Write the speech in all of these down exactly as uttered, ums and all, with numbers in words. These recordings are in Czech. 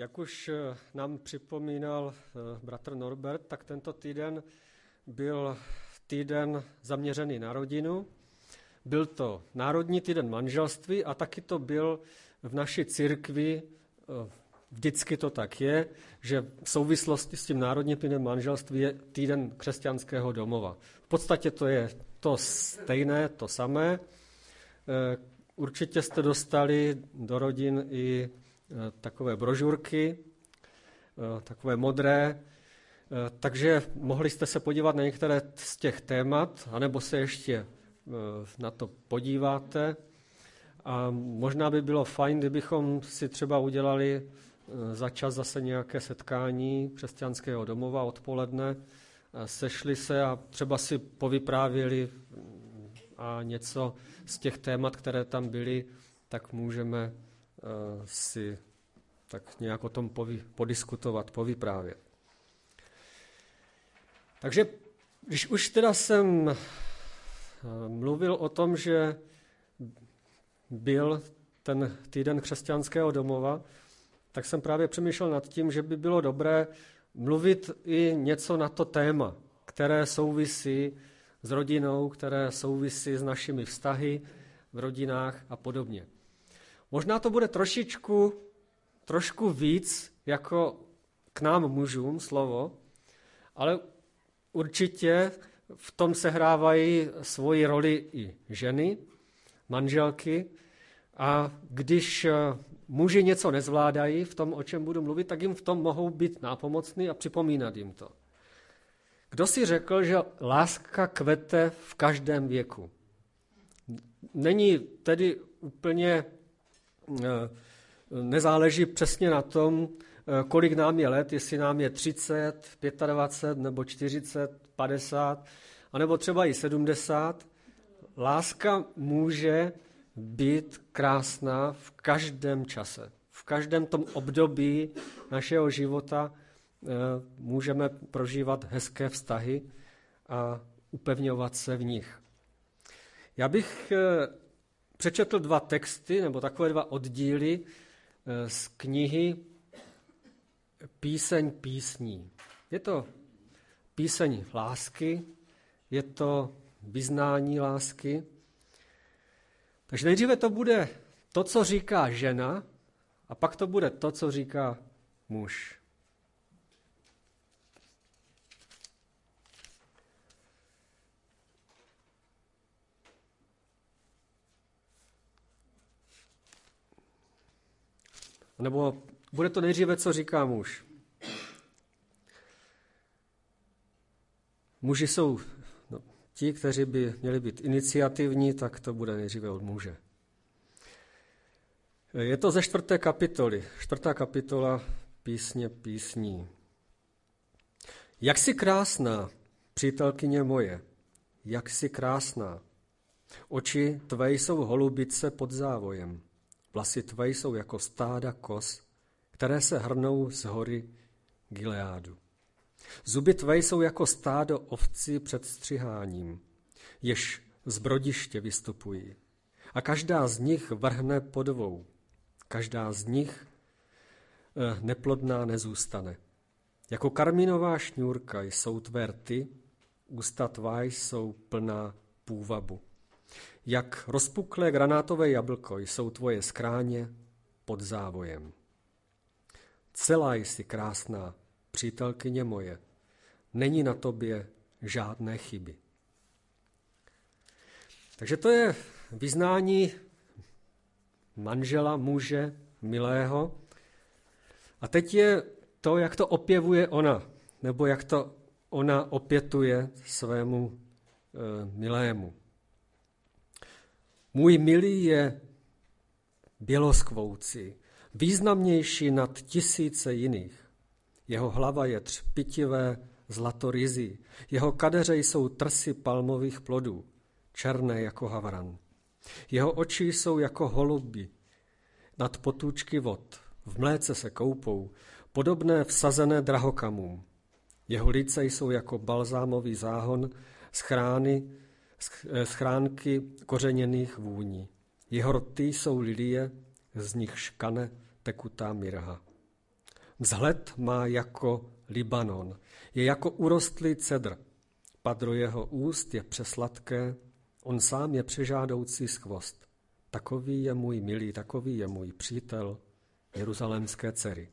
Jak už nám připomínal bratr Norbert, tak tento týden byl týden zaměřený na rodinu. Byl to Národní týden manželství a taky to byl v naší církvi, vždycky to tak je, že v souvislosti s tím Národním týdnem manželství je týden křesťanského domova. V podstatě to je to stejné, to samé. Určitě jste dostali do rodin i takové brožurky, takové modré, takže mohli jste se podívat na některé z těch témat, anebo se ještě na to podíváte. A možná by bylo fajn, kdybychom si třeba udělali za čas zase nějaké setkání křesťanského domova odpoledne, sešli se a třeba si povyprávěli a něco z těch témat, které tam byly, tak můžeme si tak nějak o tom povy, podiskutovat, povyprávět. Takže když už teda jsem mluvil o tom, že byl ten týden křesťanského domova, tak jsem právě přemýšlel nad tím, že by bylo dobré mluvit i něco na to téma, které souvisí s rodinou, které souvisí s našimi vztahy v rodinách a podobně. Možná to bude trošičku, trošku víc jako k nám mužům slovo, ale určitě v tom sehrávají svoji roli i ženy, manželky, a když muži něco nezvládají v tom, o čem budu mluvit, tak jim v tom mohou být nápomocný a připomínat jim to. Kdo si řekl, že láska kvete v každém věku? Není tedy úplně, nezáleží přesně na tom, kolik nám je let, jestli nám je třicet, dvacet pět nebo čtyřicet, padesát, anebo třeba i sedmdesát. Láska může být krásná v každém čase. V každém tom období našeho života můžeme prožívat hezké vztahy a upevňovat se v nich. Já bych přečetl dva texty, nebo takové dva oddíly z knihy Píseň písní. Je to píseň lásky, je to vyznání lásky. Takže nejdříve to bude to, co říká žena, a pak to bude to, co říká muž. Nebo bude to nejdříve, co říká muž. Muži jsou no, ti, kteří by měli být iniciativní, tak to bude nejdříve od muže. Je to ze čtvrté kapitoly. Čtvrtá kapitola Písně písní. Jak jsi krásná, přítelkyně moje, jak jsi krásná. Oči tvé jsou holubice pod závojem. Vlasy tvé jsou jako stáda koz, které se hrnou z hory Gileádu. Zuby tvé jsou jako stádo ovcí před střiháním, jež z brodiště vystupují. A každá z nich vrhne podvou. Každá z nich neplodná nezůstane. Jako karmínová šňůrka jsou tvé rty, ústa tvá jsou plná půvabu. Jak rozpuklé granátové jablko jsou tvoje skráně pod závojem. Celá jsi krásná, přítelkyně moje, není na tobě žádné chyby. Takže to je vyznání manžela, muže, milého. A teď je to, jak to opěvuje ona, nebo jak to ona opětuje svému e, milému. Můj milý je běloskvoucí, významnější nad tisíce jiných. Jeho hlava je třpitivé zlatoryzí, jeho kadeře jsou trsy palmových plodů, černé jako havran. Jeho oči jsou jako holuby nad potůčky vod, v mléce se koupou, podobné vsazené drahokamům. Jeho líce jsou jako balzámový záhon, schrány, schránky kořeněných vůní. Jeho rty jsou lilie, z nich škane tekutá mirha. Vzhled má jako Libanon, je jako urostlý cedr. Padro jeho úst je přesladké, on sám je přežádoucí skvost. Takový je můj milý, takový je můj přítel, jeruzalémské dcery.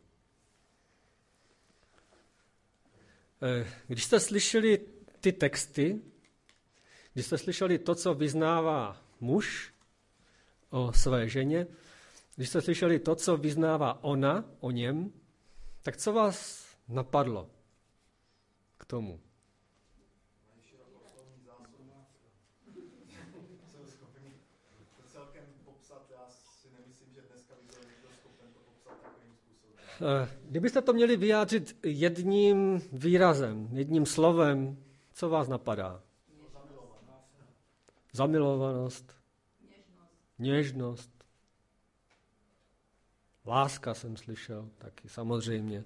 Když jste slyšeli ty texty, když jste slyšeli to, co vyznává muž o své ženě, když jste slyšeli to, co vyznává ona o něm, tak co vás napadlo k tomu? Kdybyste to měli vyjádřit jedním výrazem, jedním slovem, co vás napadá? Zamilovanost. Něžnost. Láska jsem slyšel taky, samozřejmě.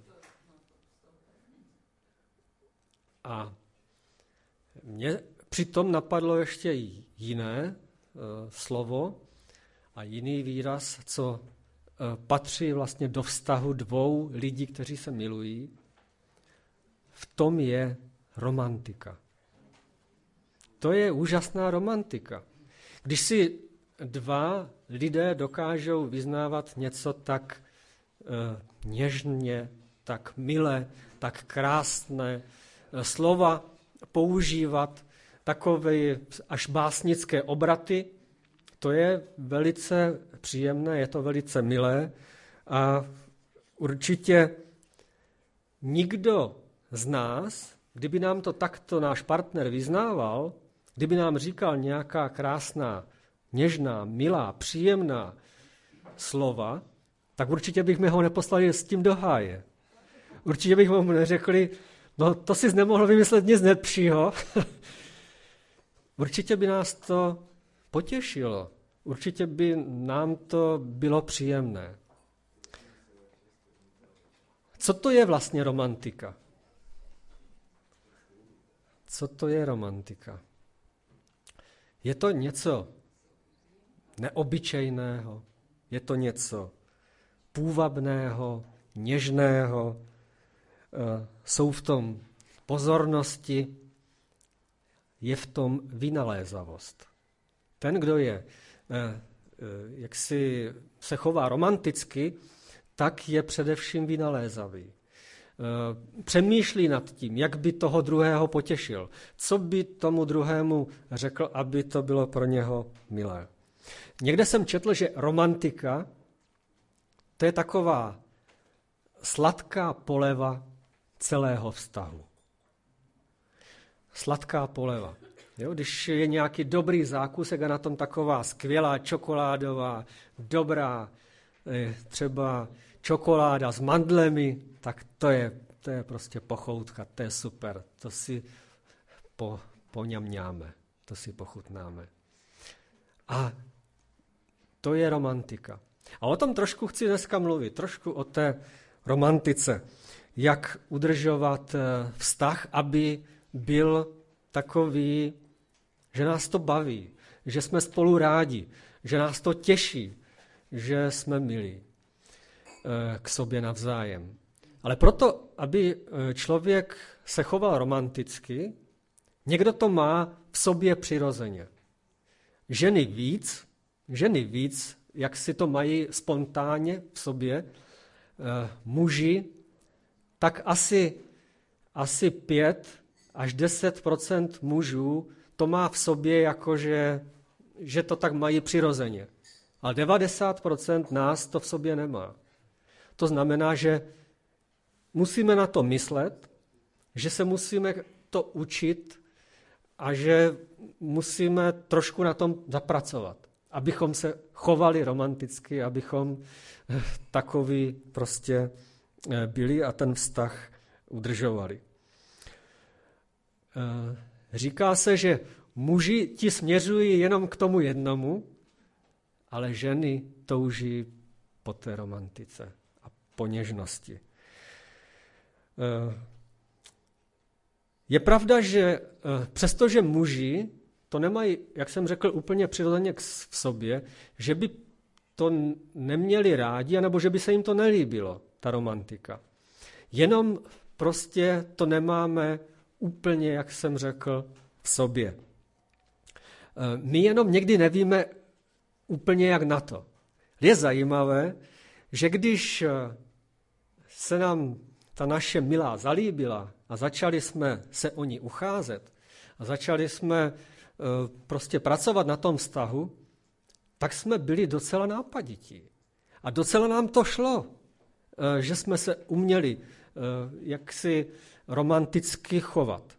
A mě přitom napadlo ještě jiné uh, slovo a jiný výraz, co uh, patří vlastně do vztahu dvou lidí, kteří se milují. V tom je romantika. To je úžasná romantika. Když si dva lidé dokážou vyznávat něco tak uh, něžně, tak milé, tak krásné, uh, slova používat, takové až básnické obraty, to je velice příjemné, je to velice milé a určitě nikdo z nás, kdyby nám to takto náš partner vyznával, kdyby nám říkal nějaká krásná, něžná, milá, příjemná slova, tak určitě bychom ho neposlali s tím do háje. Určitě bychom mu neřekli, no to jsi nemohl vymyslet nic lepšího. Určitě by nás to potěšilo. Určitě by nám to bylo příjemné. Co to je vlastně romantika? Co to je romantika? Je to něco neobyčejného, je to něco půvabného, něžného, jsou v tom pozornosti, je v tom vynalézavost. Ten, kdo je, jak si se chová romanticky, tak je především vynalézavý. Přemýšlí nad tím, jak by toho druhého potěšil, co by tomu druhému řekl, aby to bylo pro něho milé. Někde jsem četl, že romantika to je taková sladká poleva celého vztahu. Sladká poleva. Jo, když je nějaký dobrý zákusek a na tom taková skvělá čokoládová, dobrá třeba čokoláda s mandlemi, tak to je, to je prostě pochoutka, to je super, to si po, poňamňáme, to si pochutnáme. A to je romantika. A o tom trošku chci dneska mluvit, trošku o té romantice, jak udržovat vztah, aby byl takový, že nás to baví, že jsme spolu rádi, že nás to těší, že jsme milí k sobě navzájem. Ale proto, aby člověk se choval romanticky, někdo to má v sobě přirozeně. Ženy víc, ženy víc, jak si to mají spontánně v sobě, muži, tak asi, asi pět až deset procent mužů to má v sobě jakože, že to tak mají přirozeně. Ale devadesát procent nás to v sobě nemá. To znamená, že musíme na to myslet, že se musíme to učit a že musíme trošku na tom zapracovat, abychom se chovali romanticky, abychom takový prostě byli a ten vztah udržovali. Říká se, že muži ti směřují jenom k tomu jednomu, ale ženy touží po té romantice a po něžnosti. Je pravda, že přestože muži to nemají, jak jsem řekl, úplně přirozeně v sobě, že by to neměli rádi, anebo že by se jim to nelíbilo, ta romantika. jenom prostě to nemáme úplně, jak jsem řekl, v sobě. My jenom někdy nevíme úplně jak na to. Je zajímavé, že když se nám ta naše milá zalíbila a začali jsme se o ní ucházet a začali jsme prostě pracovat na tom vztahu, tak jsme byli docela nápadití. A docela nám to šlo, že jsme se uměli jaksi romanticky chovat.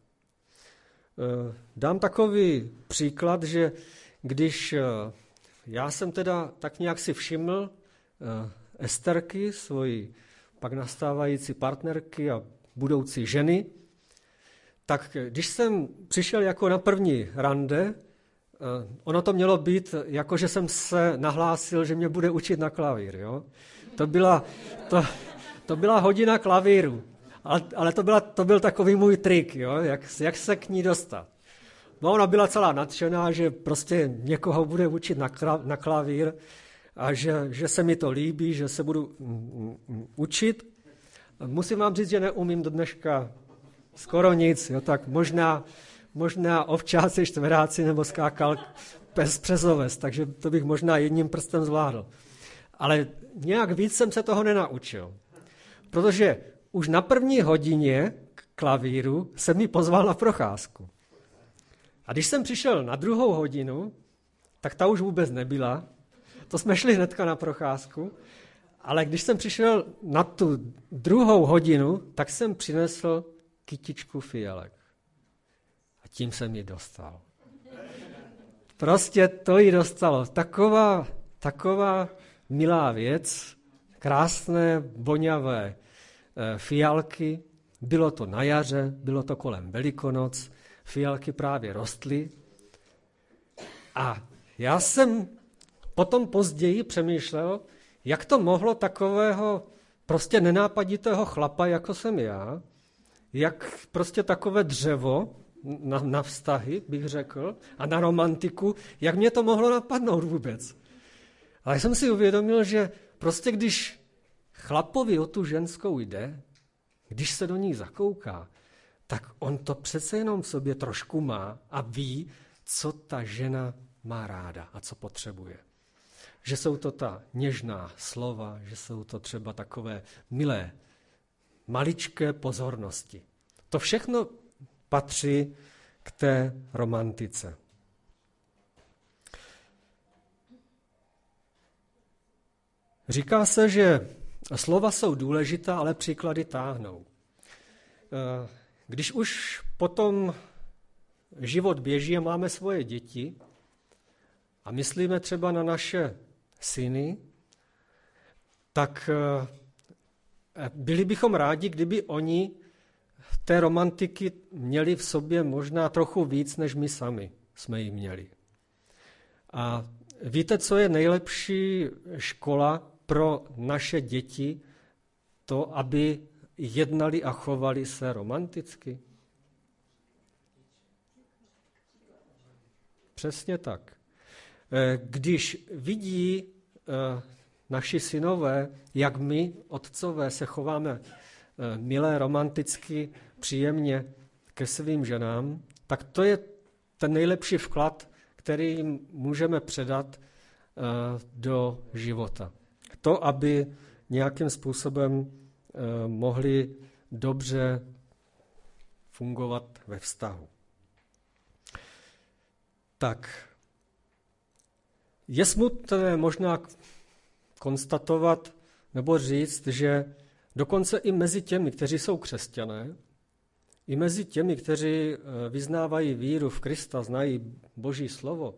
Dám takový příklad, že když já jsem teda tak nějak si všiml Esterky, svoji pak nastávající partnerky a budoucí ženy, tak když jsem přišel jako na první rande, ono to mělo být, jako že jsem se nahlásil, že mě bude učit na klavír. Jo? To, byla, to, to byla hodina klavíru, ale, ale to, byla, to byl takový můj trik, jo? Jak, jak se k ní dostat. No ona byla celá nadšená, že prostě někoho bude učit na, na klavír a že, že se mi to líbí, že se budu učit. Musím vám říct, že neumím do dneška skoro nic, jo? Tak možná... Možná ovčáci, čtveráci nebo skákal pes přes oves, takže to bych možná jedním prstem zvládl. Ale nějak víc jsem se toho nenaučil, protože už na první hodině k klavíru se mi pozval na procházku. A když jsem přišel na druhou hodinu, tak ta už vůbec nebyla. To jsme šli hnedka na procházku, ale když jsem přišel na tu druhou hodinu, tak jsem přinesl kytičku fialek. Tím jsem ji dostal. Prostě to ji dostalo. Taková, taková milá věc, krásné, voňavé fialky. Bylo to na jaře, bylo to kolem Velikonoc, fialky právě rostly. A já jsem potom později přemýšlel, jak to mohlo takového prostě nenápaditého chlapa, jako jsem já, jak prostě takové dřevo, Na, na vztahy, bych řekl, a na romantiku, jak mě to mohlo napadnout vůbec. Ale jsem si uvědomil, že prostě když chlapovi o tu ženskou jde, když se do ní zakouká, tak on to přece jenom v sobě trošku má a ví, co ta žena má ráda a co potřebuje. Že jsou to ta něžná slova, že jsou to třeba takové milé, maličké pozornosti. To všechno patří k té romantice. Říká se, že slova jsou důležitá, ale příklady táhnou. Když už potom život běží a máme svoje děti a myslíme třeba na naše syny, tak byli bychom rádi, kdyby oni té romantiky měli v sobě možná trochu víc, než my sami jsme ji měli. A víte, co je nejlepší škola pro naše děti? To, aby jednali a chovali se romanticky? Přesně tak. Když vidí naši synové, jak my, otcové, se chováme milé, romanticky, příjemně ke svým ženám, tak to je ten nejlepší vklad, který jim můžeme předat do života. To, aby nějakým způsobem mohli dobře fungovat ve vztahu. Tak, je smutné možná konstatovat nebo říct, že dokonce i mezi těmi, kteří jsou křesťané, i mezi těmi, kteří vyznávají víru v Krista, znají Boží slovo,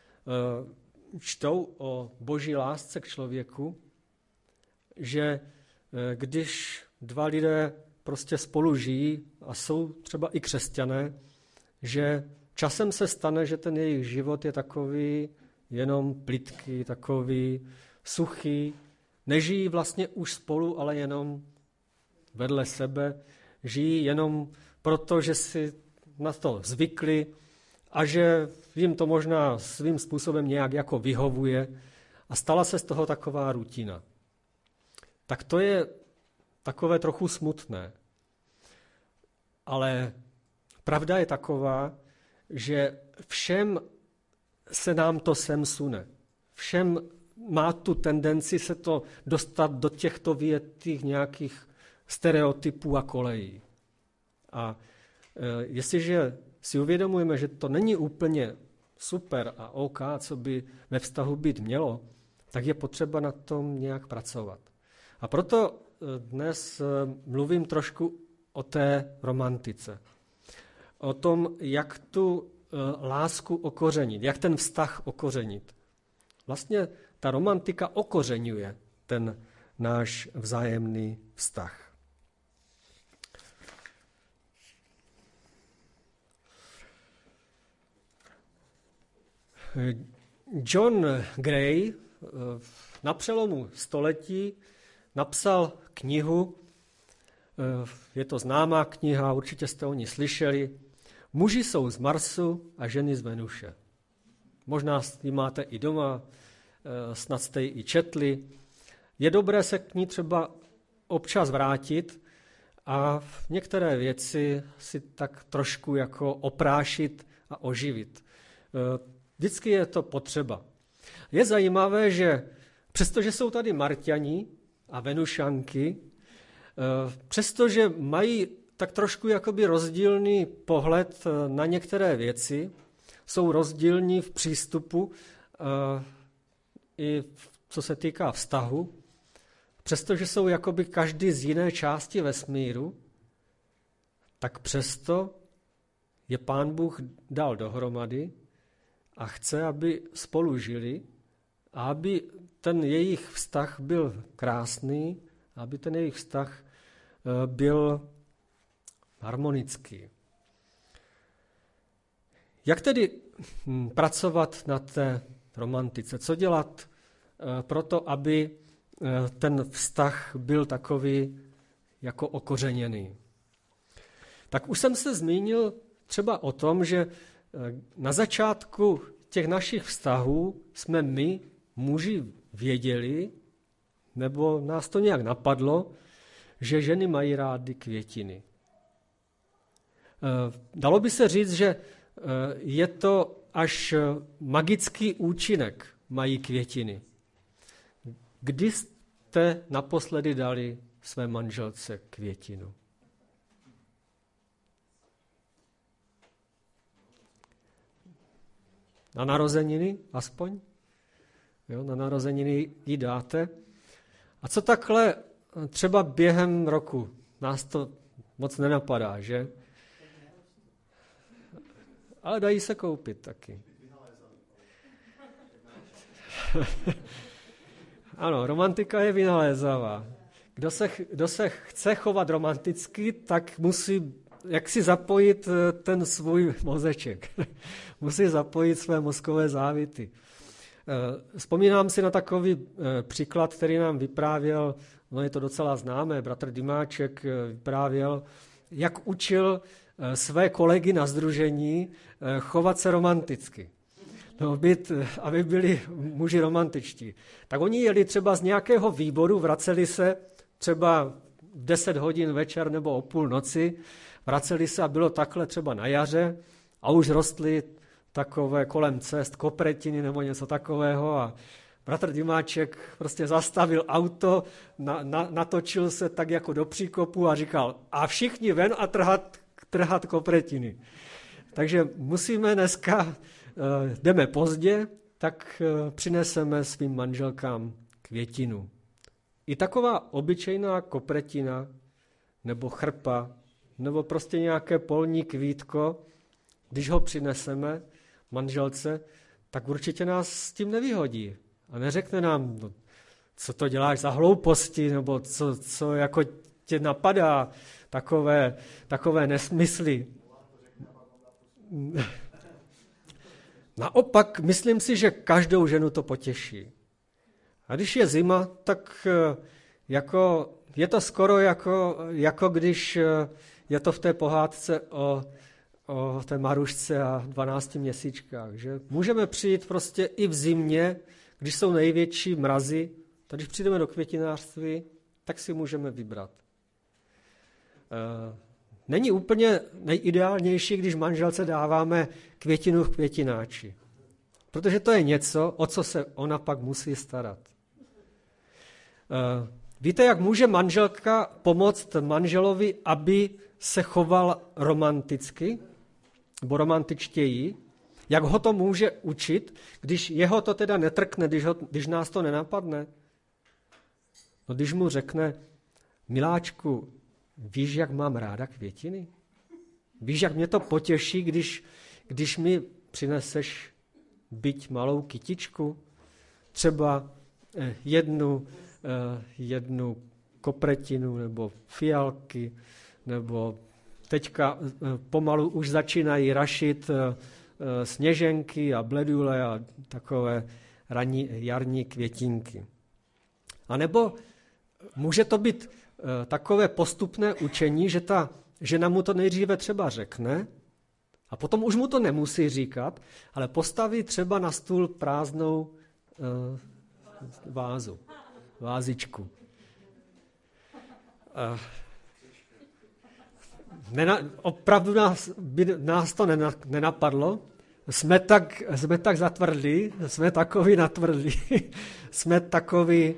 čtou o Boží lásce k člověku, že když dva lidé prostě spolu žijí a jsou třeba i křesťané, že časem se stane, že ten jejich život je takový jenom plytký, takový suchý, nežijí vlastně už spolu, ale jenom vedle sebe, žijí jenom proto, že si na to zvykli a že jim to možná svým způsobem nějak jako vyhovuje a stala se z toho taková rutina. Tak to je takové trochu smutné. Ale pravda je taková, že všem se nám to sem sune. Všem má tu tendenci se to dostat do těchto větých nějakých stereotypů a kolejí. A e, jestliže si uvědomujeme, že to není úplně super a OK, co by ve vztahu být mělo, tak je potřeba na tom nějak pracovat. A proto dnes mluvím trošku o té romantice. O tom, jak tu lásku okořenit, jak ten vztah okořenit. Vlastně ta romantika okořeňuje ten náš vzájemný vztah. John Gray na přelomu století napsal knihu, je to známá kniha, určitě jste o ní slyšeli, Muži jsou z Marsu a ženy z Venuše. Možná ji máte i doma, snad jste ji i četli. Je dobré se k ní třeba občas vrátit a některé věci si tak trošku jako oprášit a oživit. Vždycky je to potřeba. Je zajímavé, že přestože jsou tady Marťani a Venušanky, přestože mají tak trošku jakoby rozdílný pohled na některé věci, jsou rozdílní v přístupu i co se týká vztahu, přestože jsou jakoby každý z jiné části vesmíru, tak přesto je Pán Bůh dal dohromady a chce, aby spolu žili a aby ten jejich vztah byl krásný, aby ten jejich vztah byl harmonický. Jak tedy pracovat na té romantice? Co dělat pro to, aby ten vztah byl takový jako okořeněný? Tak už jsem se zmínil třeba o tom, že na začátku těch našich vztahů jsme my, muži, věděli, nebo nás to nějak napadlo, že ženy mají rády květiny. Dalo by se říct, že je to až magický účinek mají květiny. Kdy jste naposledy dali své manželce květinu? Na narozeniny aspoň? Jo, na narozeniny ji dáte. A co takhle třeba během roku? Nás to moc nenapadá, že? Ale dají se koupit taky. Ano, romantika je vynalézavá. Kdo se, kdo se chce chovat romanticky, tak musí jak si zapojit ten svůj mozeček. Musí zapojit své mozkové závity. Vzpomínám si na takový příklad, který nám vyprávěl, no je to docela známé, bratr Dymáček vyprávěl, jak učil své kolegy na sdružení chovat se romanticky. No, být, aby byli muži romantičtí. Tak oni jeli třeba z nějakého výboru, vraceli se třeba v deset hodin večer nebo o půl noci, vraceli se a bylo takhle třeba na jaře a už rostly takové kolem cest kopretiny nebo něco takového a bratr Dymáček prostě zastavil auto, na, na, natočil se tak jako do příkopu a říkal a všichni ven a trhat, trhat kopretiny. Takže musíme dneska, jdeme pozdě, tak přineseme svým manželkám květinu. I taková obyčejná kopretina nebo chrpa nebo prostě nějaké polní kvítko, když ho přineseme manželce, tak určitě nás s tím nevyhodí. A neřekne nám, no, co to děláš za hlouposti, nebo co, co jako tě napadá, takové, takové nesmysly. Naopak, myslím si, že každou ženu to potěší. A když je zima, tak jako, je to skoro jako, jako když je to v té pohádce o, o té Marušce a dvanácti měsíčkách. Že? Můžeme přijít prostě i v zimě, když jsou největší mrazy, tak když přijdeme do květinářství, tak si můžeme vybrat. není úplně nejideálnější, když manželce dáváme květinu v květináči. Protože to je něco, o co se ona pak musí starat. Víte, jak může manželka pomoct manželovi, aby se choval romanticky, nebo romantičtěji? Jak ho to může učit, když jeho to teda netrkne, když, ho, když nás to nenapadne? No, když mu řekne, miláčku, víš, jak mám ráda květiny? Víš, jak mě to potěší, když, když mi přineseš byť malou kytičku? Třeba eh, jednu, eh, jednu kopretinu nebo fialky, nebo teďka eh, pomalu už začínají rašit eh, sněženky a bledule a takové ranní, jarní květinky. A nebo může to být takové postupné učení, že ta žena mu to nejdříve třeba řekne a potom už mu to nemusí říkat, ale postaví třeba na stůl prázdnou uh, vázu, vázičku. Uh, nena, opravdu nás, by nás to nenapadlo. Jsme tak, jsme tak zatvrdlí, jsme takový natvrdlí, jsme takový,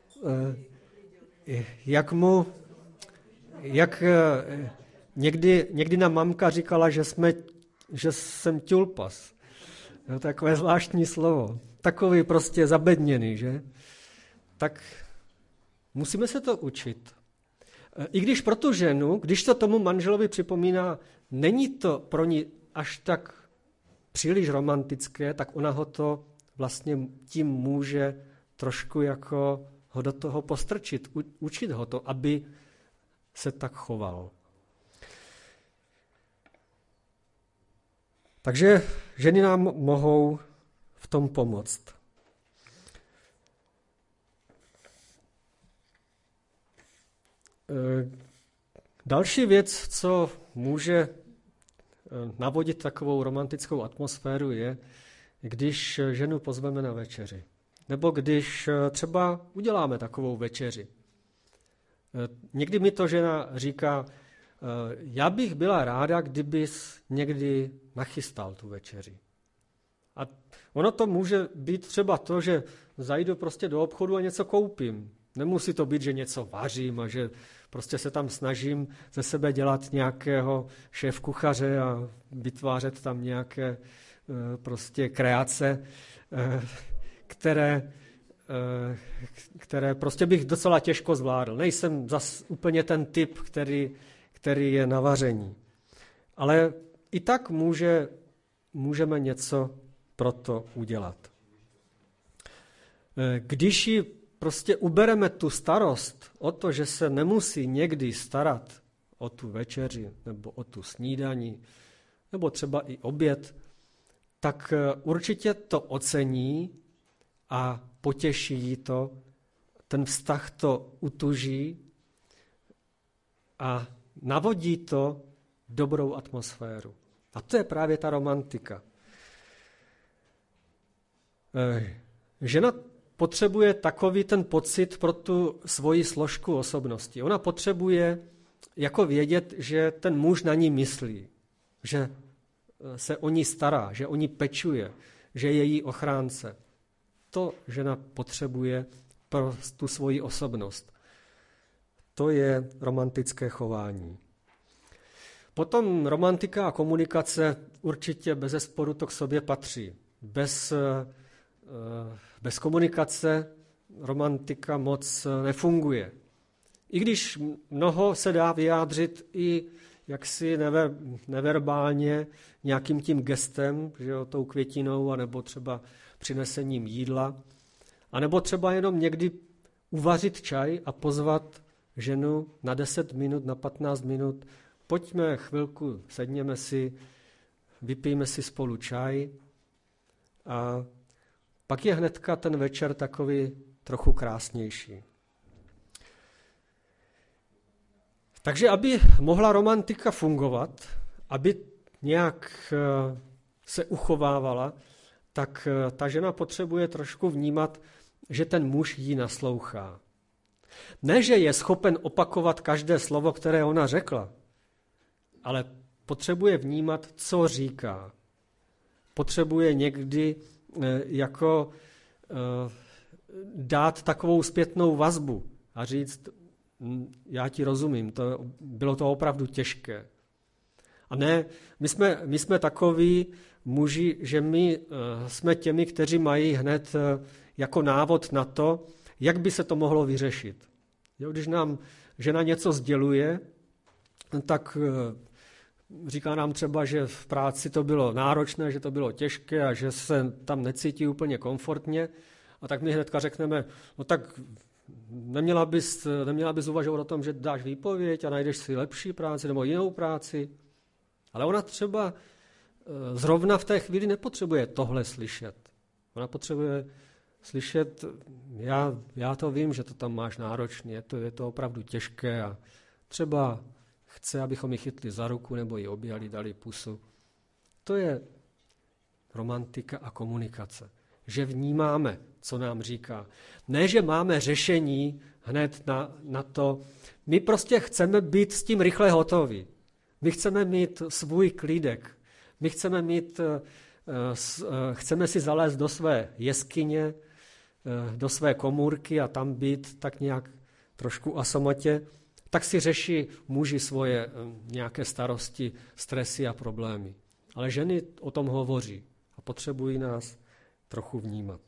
jak mu, jak někdy, někdy nám mamka říkala, že, jsme, že jsem ťulpas. To je takové zvláštní slovo. Takový prostě zabedněný, že? Tak musíme se to učit. I když pro tu ženu, když to tomu manželovi připomíná, není to pro ní až tak příliš romantické, tak ona ho to vlastně tím může trošku jako ho do toho postrčit, učit ho to, aby se tak choval. Takže ženy nám mohou v tom pomoct. Další věc, co může navodit takovou romantickou atmosféru, je, když ženu pozveme na večeři. Nebo když třeba uděláme takovou večeři. Někdy mi to žena říká, já bych byla ráda, kdybys někdy nachystal tu večeři. A ono to může být třeba to, že zajdu prostě do obchodu a něco koupím. Nemusí to být, že něco vařím a že prostě se tam snažím ze sebe dělat nějakého šéfkuchaře a vytvářet tam nějaké prostě kreace, které, které prostě bych docela těžko zvládl. Nejsem zas úplně ten typ, který, který je na vaření. Ale i tak může, můžeme něco pro to udělat. Když ji prostě ubereme tu starost o to, že se nemusí někdy starat o tu večeři nebo o tu snídani, nebo třeba i oběd, tak určitě to ocení a potěší jí to, ten vztah to utuží a navodí to dobrou atmosféru. A to je právě ta romantika. Žena potřebuje takový ten pocit pro tu svoji složku osobnosti. Ona potřebuje jako vědět, že ten muž na ní myslí, že se o ní stará, že o ní pečuje, že je její ochránce. To žena potřebuje pro tu svoji osobnost. To je romantické chování. Potom romantika a komunikace určitě bezesporu to k sobě patří. Bez, bez komunikace romantika moc nefunguje. I když mnoho se dá vyjádřit i jaksi never, neverbálně nějakým tím gestem, že jo, tou květinou, anebo třeba přinesením jídla, anebo třeba jenom někdy uvařit čaj a pozvat ženu na deset minut, na patnáct minut, pojďme chvilku, sedněme si, vypijme si spolu čaj a pak je hnedka ten večer takový trochu krásnější. Takže aby mohla romantika fungovat, aby nějak se uchovávala, tak ta žena potřebuje trošku vnímat, že ten muž jí naslouchá. Ne, že je schopen opakovat každé slovo, které ona řekla, ale potřebuje vnímat, co říká. Potřebuje někdy jako dát takovou zpětnou vazbu a říct, já ti rozumím, to, bylo to opravdu těžké. A ne, my jsme, my jsme takoví muži, že my jsme těmi, kteří mají hned jako návod na to, jak by se to mohlo vyřešit. Jo, když nám žena něco sděluje, tak říká nám třeba, že v práci to bylo náročné, že to bylo těžké a že se tam necítí úplně komfortně. A tak my hnedka řekneme, no tak neměla bys, neměla bys uvažovat o tom, že dáš výpověď a najdeš si lepší práci nebo jinou práci. Ale ona třeba zrovna v té chvíli nepotřebuje tohle slyšet. Ona potřebuje slyšet, já, já to vím, že to tam máš náročné, je to, je to opravdu těžké a třeba chce, abychom ji chytli za ruku nebo ji objali, dali pusu. To je romantika a komunikace. Že vnímáme, co nám říká. Ne, že máme řešení hned na, na to. My prostě chceme být s tím rychle hotoví. My chceme mít svůj klídek. My chceme mít, chceme si zalézt do své jeskyně, do své komůrky a tam být tak nějak trošku asamatě. Tak si řeší muži svoje nějaké starosti, stresy a problémy. Ale ženy o tom hovoří a potřebují nás trochu vnímat.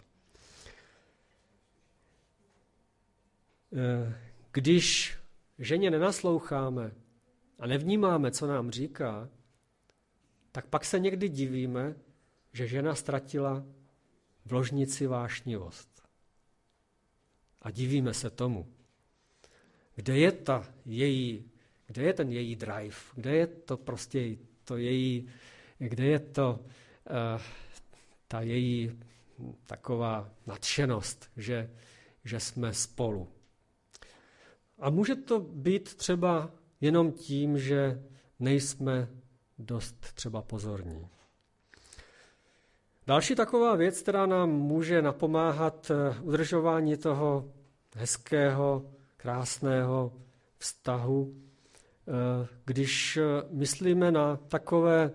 Když ženě nenasloucháme a nevnímáme, co nám říká, tak pak se někdy divíme, že žena ztratila v ložnici vášnivost. A divíme se tomu. Kde je ta její, kde je ten její drive? Kde je to prostě to její, kde je to uh, ta její taková nadšenost, že, že jsme spolu. A může to být třeba jenom tím, že nejsme dost třeba pozorní. Další taková věc, která nám může napomáhat udržování toho hezkého, krásného vztahu, když myslíme na takové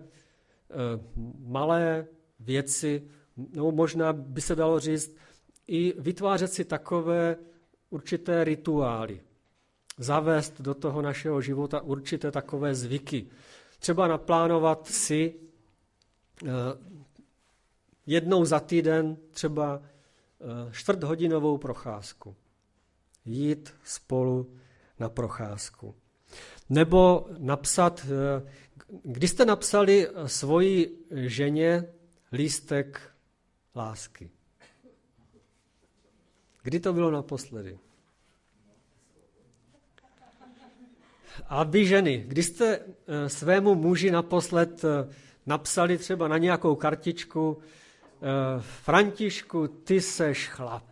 malé věci, nebo možná by se dalo říct, i vytvářet si takové určité rituály. Zavést do toho našeho života určité takové zvyky. Třeba naplánovat si jednou za týden třeba čtvrthodinovou procházku. Jít spolu na procházku. Nebo napsat, když jste napsali svoji ženě lístek lásky. Kdy to bylo naposledy? A vy ženy, když jste svému muži naposled napsali třeba na nějakou kartičku Františku, ty seš chlap.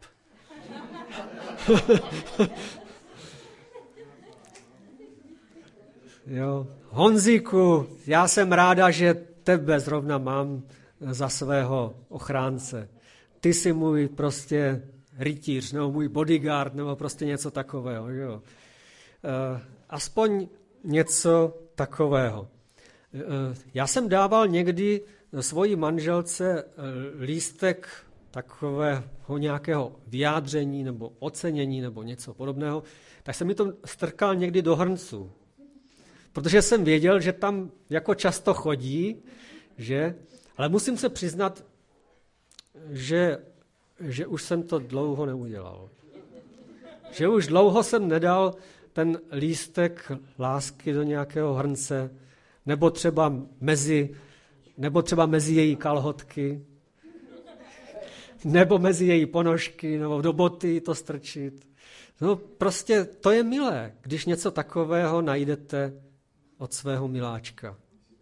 Jo. Honzíku, já jsem ráda, že tebe zrovna mám za svého ochránce. Ty jsi můj prostě rytíř, nebo můj bodyguard, nebo prostě něco takového. Jo. Aspoň něco takového. Já jsem dával někdy svojí manželce lístek takového nějakého vyjádření nebo ocenění nebo něco podobného, tak jsem mi to strkal někdy do hrncu. Protože jsem věděl, že tam jako často chodí, že, ale musím se přiznat, že, že už jsem to dlouho neudělal. Že už dlouho jsem nedal ten lístek lásky do nějakého hrnce, nebo třeba mezi, nebo třeba mezi její kalhotky, nebo mezi její ponožky, nebo do boty to strčit. No prostě to je milé, když něco takového najdete od svého miláčka.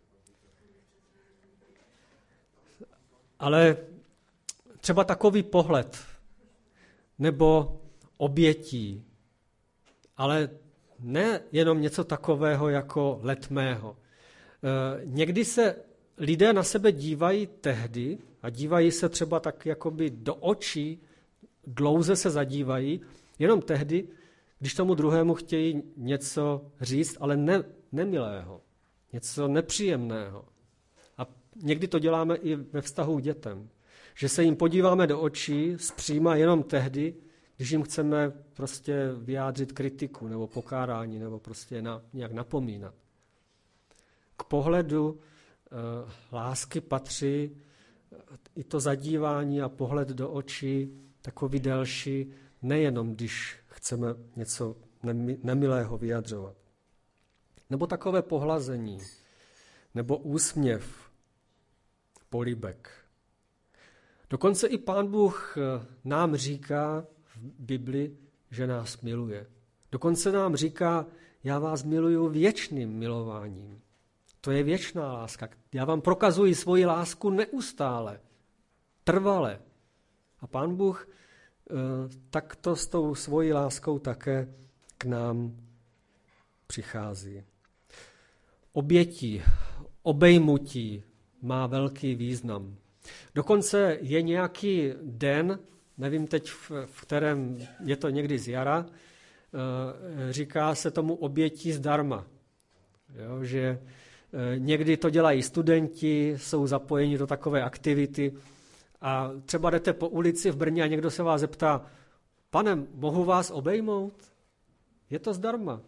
Ale třeba takový pohled, nebo obětí, ale ne jenom něco takového jako letmého. E, někdy se lidé na sebe dívají tehdy a dívají se třeba tak jakoby do očí, dlouze se zadívají, jenom tehdy, když tomu druhému chtějí něco říct, ale ne, nemilého, něco nepříjemného. A někdy to děláme i ve vztahu k dětem, že se jim podíváme do očí zpříma jenom tehdy, když jim chceme prostě vyjádřit kritiku nebo pokárání nebo prostě na, nějak napomínat. K pohledu e, lásky patří i to zadívání a pohled do očí, takový delší, nejenom když chceme něco nemilého vyjadřovat. Nebo takové pohlazení, nebo úsměv, polibek. Dokonce i Pán Bůh nám říká v Bibli, že nás miluje. Dokonce nám říká, já vás miluju věčným milováním. To je věčná láska. Já vám prokazuji svoji lásku neustále, trvale. A Pán Bůh e, takto s tou svojí láskou také k nám přichází. Obětí, obejmutí má velký význam. Dokonce je nějaký den, nevím teď, v, v kterém je to někdy z jara, e, říká se tomu obětí zdarma. Jo, že e, někdy to dělají studenti, jsou zapojeni do takové aktivity a třeba jdete po ulici v Brně a někdo se vás zeptá, pane, mohu vás obejmout? Je to zdarma.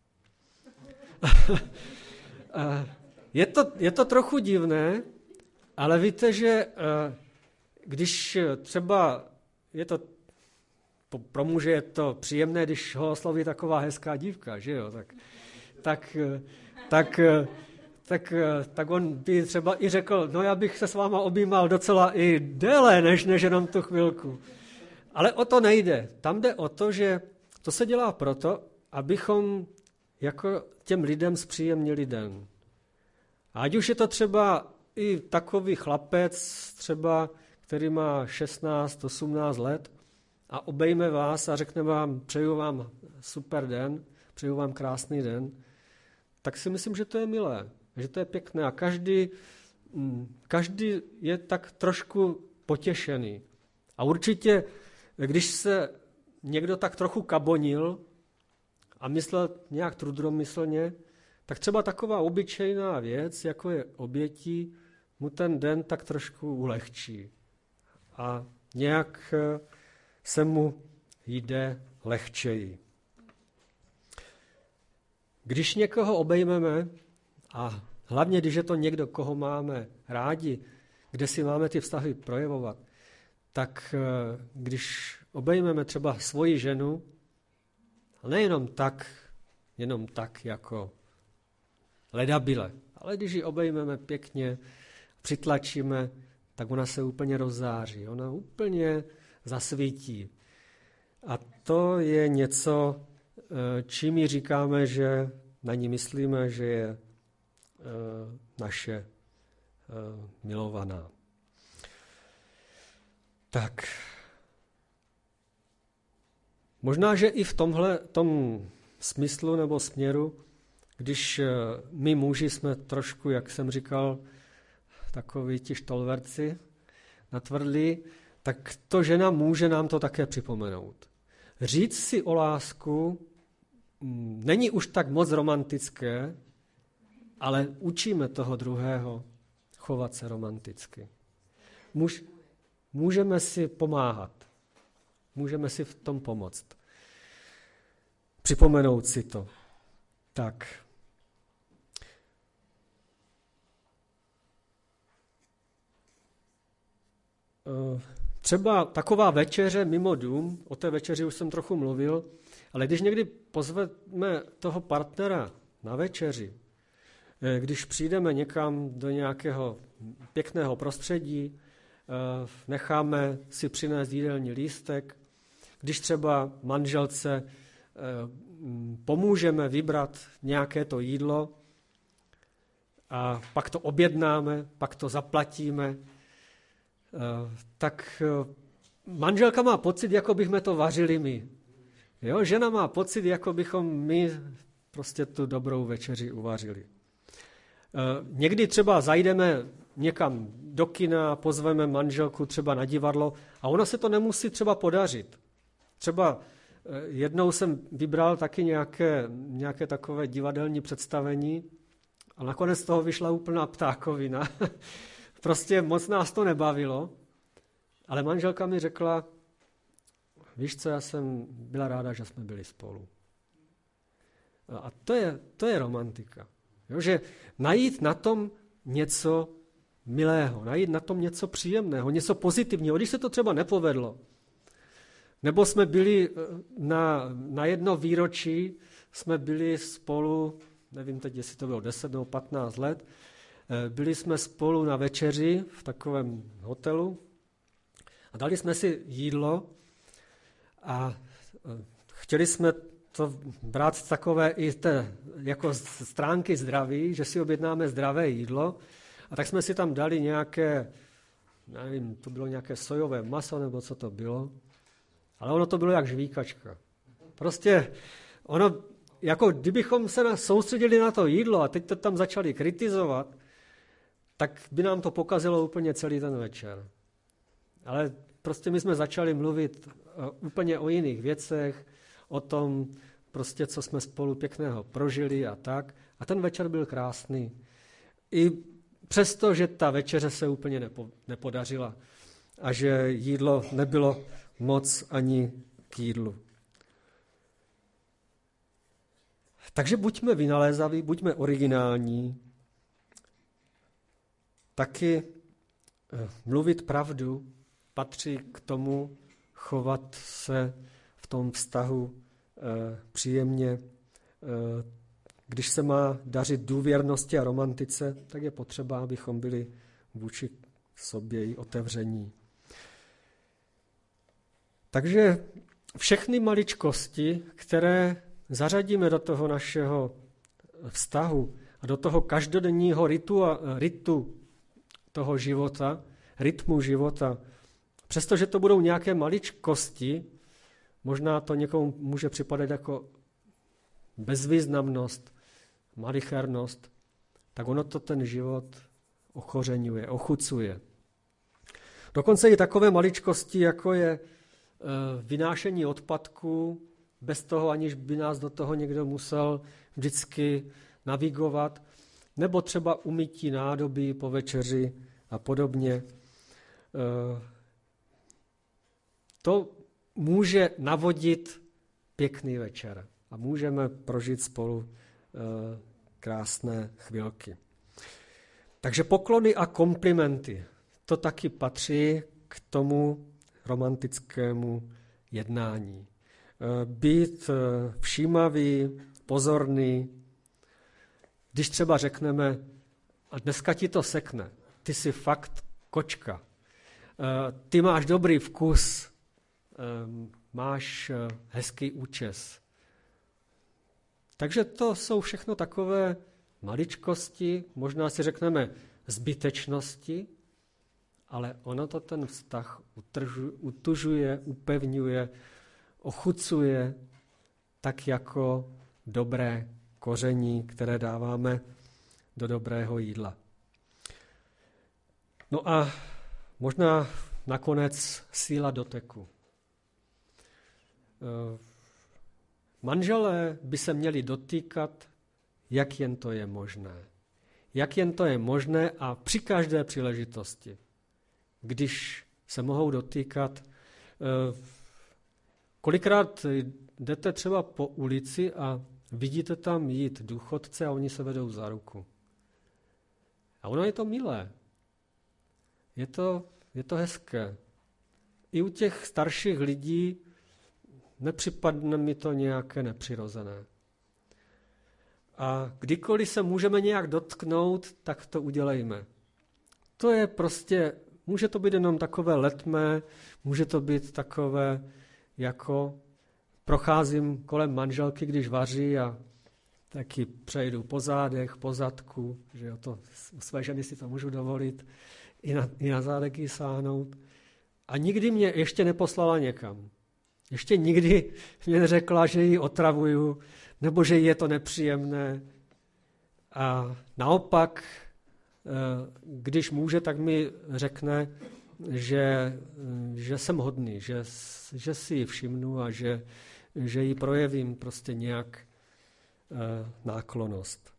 je, to, je to trochu divné, ale víte, že když třeba je to, pro muže je to příjemné, když ho osloví taková hezká dívka, že jo, tak, tak, tak, tak, tak on by třeba i řekl, no já bych se s váma objímal docela i déle, než, než jenom tu chvilku. Ale o to nejde. Tam jde o to, že to se dělá proto, abychom jako těm lidem zpříjemnili den. A ať už je to třeba i takový chlapec, třeba, který má šestnáct osmnáct let a obejme vás a řekne vám, přeju vám super den, přeju vám krásný den, tak si myslím, že to je milé, že to je pěkné a každý, každý je tak trošku potěšený. A určitě, když se někdo tak trochu kabonil a myslel nějak trudnomyslně, tak třeba taková obyčejná věc, jako je obětí, mu ten den tak trošku ulehčí. A nějak se mu jde lehčeji. Když někoho obejmeme, a hlavně když je to někdo, koho máme rádi, kde si máme ty vztahy projevovat, tak když obejmeme třeba svoji ženu, nejenom tak, jenom tak jako ledabyle, ale když ji obejmeme pěkně, přitlačíme, tak ona se úplně rozzáří, ona úplně zasvítí. A to je něco, čím ji říkáme, že na ní myslíme, že je naše milovaná. Tak. Možná, že i v tomhle tom smyslu nebo směru, když my muži jsme trošku, jak jsem říkal, takoví ti štolverci natvrdlí, tak to žena může nám to také připomenout. Říct si o lásku není už tak moc romantické, ale učíme toho druhého chovat se romanticky. Muž, můžeme si pomáhat. Můžeme si v tom pomoct. Připomenout si to. Tak. Třeba taková večeře mimo dům, o té večeři už jsem trochu mluvil, ale když někdy pozveme toho partnera na večeři, když přijdeme někam do nějakého pěkného prostředí, necháme si přinést jídelní lístek, když třeba manželce pomůžeme vybrat nějaké to jídlo a pak to objednáme, pak to zaplatíme, tak manželka má pocit, jako bychom to vařili my. Jo? Žena má pocit, jako bychom my prostě tu dobrou večeři uvařili. Někdy třeba zajdeme někam do kina, pozveme manželku třeba na divadlo a ona se to nemusí třeba podařit. Třeba jednou jsem vybral taky nějaké, nějaké takové divadelní představení a nakonec z toho vyšla úplná ptákovina. Prostě moc nás to nebavilo, ale manželka mi řekla, víš co, já jsem byla ráda, že jsme byli spolu. A to je, to je romantika. Jo, že najít na tom něco milého, najít na tom něco příjemného, něco pozitivního, když se to třeba nepovedlo. Nebo jsme byli na, na jedno výročí, jsme byli spolu, nevím teď, jestli to bylo deset nebo patnáct let, byli jsme spolu na večeři v takovém hotelu a dali jsme si jídlo a chtěli jsme to brát takové i té, jako stránky zdraví, že si objednáme zdravé jídlo a tak jsme si tam dali nějaké, nevím, to bylo nějaké sojové maso nebo co to bylo, ale ono to bylo jak žvíkačka. Prostě ono, jako kdybychom se soustředili na to jídlo a teď to tam začali kritizovat, tak by nám to pokazilo úplně celý ten večer. Ale prostě my jsme začali mluvit úplně o jiných věcech, o tom, prostě, co jsme spolu pěkného prožili a tak. A ten večer byl krásný. I přesto, že ta večeře se úplně nepo, nepodařila a že jídlo nebylo moc ani k jídlu. Takže buďme vynalézaví, buďme originální, taky mluvit pravdu patří k tomu chovat se v tom vztahu e, příjemně. E, když se má dařit důvěrnosti a romantice, tak je potřeba, abychom byli vůči sobě i otevření. Takže všechny maličkosti, které zařadíme do toho našeho vztahu a do toho každodenního ritu, a, ritu toho života, rytmu života, přestože to budou nějaké maličkosti, možná to někomu může připadat jako bezvýznamnost, malichernost, tak ono to ten život ochořeňuje, ochucuje. Dokonce i takové maličkosti, jako je vynášení odpadků, bez toho, aniž by nás do toho někdo musel vždycky navigovat, nebo třeba umytí nádobí po večeři a podobně. To může navodit pěkný večer a můžeme prožít spolu krásné chvilky. Takže poklony a komplimenty, to taky patří k tomu romantickému jednání. Být všímavý, pozorný. Když třeba řekneme, a dneska ti to sekne, ty jsi fakt kočka, ty máš dobrý vkus, máš hezký účes. Takže to jsou všechno takové maličkosti, možná si řekneme zbytečnosti, ale ono to ten vztah utržuje, utužuje, upevňuje, ochucuje, tak jako dobré koření, které dáváme do dobrého jídla. No a možná nakonec síla doteku. Manželé by se měli dotýkat, jak jen to je možné. Jak jen to je možné a při každé příležitosti, když se mohou dotýkat. Kolikrát jdete třeba po ulici a vidíte tam jít důchodce a oni se vedou za ruku. A ono je to milé. Je to, je to hezké. I u těch starších lidí nepřipadne mi to nějaké nepřirozené. A kdykoliv se můžeme nějak dotknout, tak to udělejme. To je prostě, může to být jenom takové letmé, může to být takové, jako procházím kolem manželky, když vaří a taky přejdu po zádech, po zadku, že jo, to u své ženy si to můžu dovolit, i na, i na zádek jí sáhnout. A nikdy mě ještě neposlala někam. Ještě nikdy mě neřekla, že ji otravuju, nebo že jí je to nepříjemné. A naopak, když může, tak mi řekne, že, že jsem hodný, že, že si ji všimnu a že, že jí projevím prostě nějak e, náklonnost.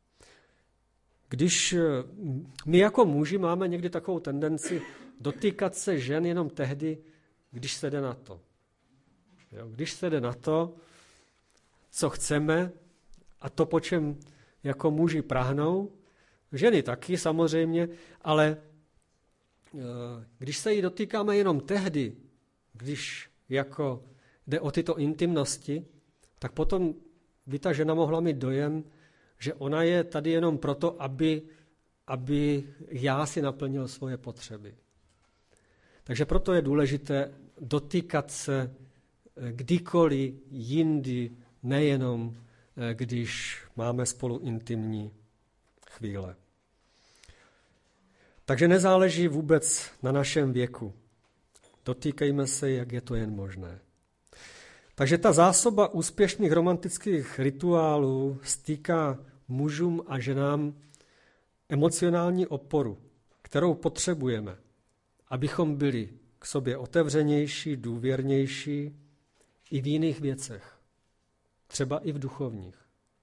Když my jako muži máme někdy takovou tendenci dotýkat se žen jenom tehdy, když se jde na to. Jo, když se jde na to, co chceme a to, po čem jako muži prahnou, ženy taky samozřejmě, ale když se jí dotýkáme jenom tehdy, když jako jde o tyto intimnosti, tak potom by ta žena mohla mít dojem, že ona je tady jenom proto, aby, aby já si naplnil svoje potřeby. Takže proto je důležité dotýkat se kdykoliv jindy, nejenom když máme spolu intimní chvíle. Takže nezáleží vůbec na našem věku. Dotýkejme se, jak je to jen možné. Takže ta zásoba úspěšných romantických rituálů stýká mužům a ženám emocionální oporu, kterou potřebujeme, abychom byli k sobě otevřenější, důvěrnější i v jiných věcech, třeba i v duchovních.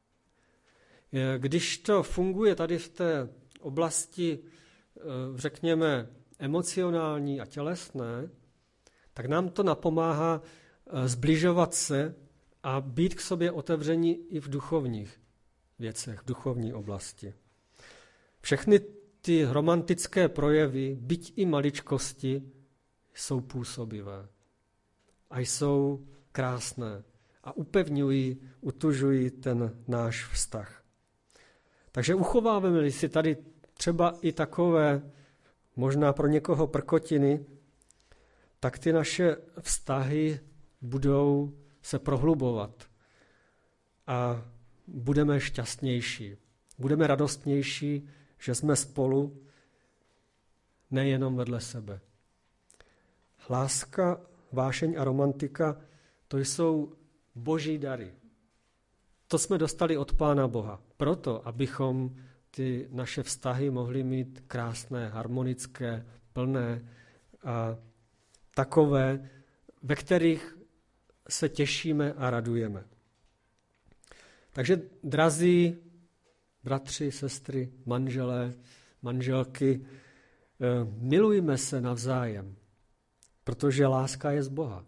Když to funguje tady v té oblasti, řekněme, emocionální a tělesné, tak nám to napomáhá zbližovat se a být k sobě otevření i v duchovních věcech, v duchovní oblasti. Všechny ty romantické projevy, byť i maličkosti, jsou působivé a jsou krásné a upevňují, utužují ten náš vztah. Takže uchováváme si tady třeba i takové, možná pro někoho prkotiny, tak ty naše vztahy budou se prohlubovat a budeme šťastnější. Budeme radostnější, že jsme spolu, nejenom vedle sebe. Láska, vášeň a romantika, to jsou boží dary. To jsme dostali od Pána Boha. Proto, abychom ty naše vztahy mohli mít krásné, harmonické, plné a takové, ve kterých se těšíme a radujeme. Takže, drazí bratři, sestry, manželé, manželky, milujme se navzájem, protože láska je z Boha.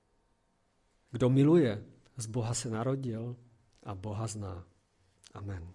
Kdo miluje, z Boha se narodil a Boha zná. Amen.